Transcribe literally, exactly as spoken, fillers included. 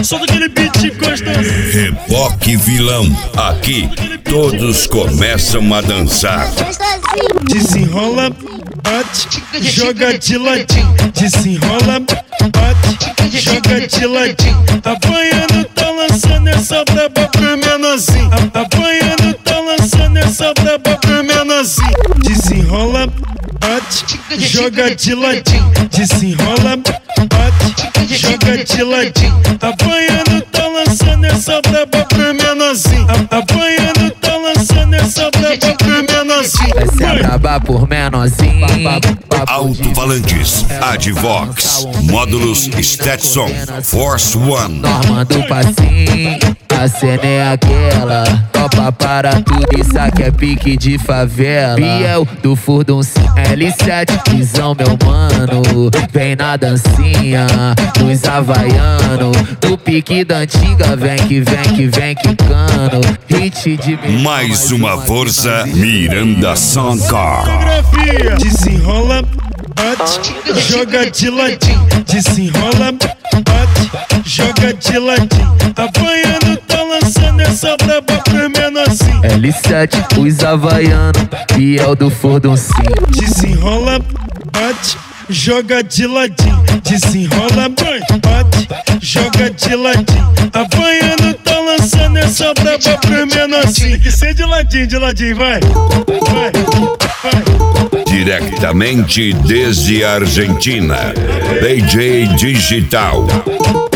Solta aquele beat gostoso. Reboque vilão, aqui todos começam a dançar. Desenrola, bate, joga de ladinho. Desenrola, bate, joga de ladinho. Apanhando, tá lançando essa braba pro menorzinho. Apanhando, tá lançando essa braba pro menorzinho. Desenrola, bate, joga de ladinho. Desenrola, bate, joga de ladinho. Apanhando, tá lançando essa braba pro menorzinho. Apanhando, tá lançando essa braba pro menorzinho. Vai ser braba por menorzinho. Alto-falantes, Advox, módulos Stetson, Force One. Norma do passinho, a cena é aquela. Topa para tudo, isso aqui é pique de favela. Biel do Furdun L sete, visão meu mano. Vem na dancinha, dos havaiano. Do pique da antiga, vem que vem que vem quicando. Hit de mais uma força, Miranda Soundcar. Desenrola, bate, joga de ladinho. Desenrola, bate, joga de ladinho. Apanhando, tá lançando essa braba pro menorzinho. L sete, os havaiano, Biel do Furdun. Desenrola, bate, joga de ladinho. Desenrola, bate, joga de ladinho. Apanhando, tá lançando essa braba pro menorzinho. Tem que ser de ladinho, de ladinho, vai, vai, vai. Diretamente desde a Argentina, D J Digital.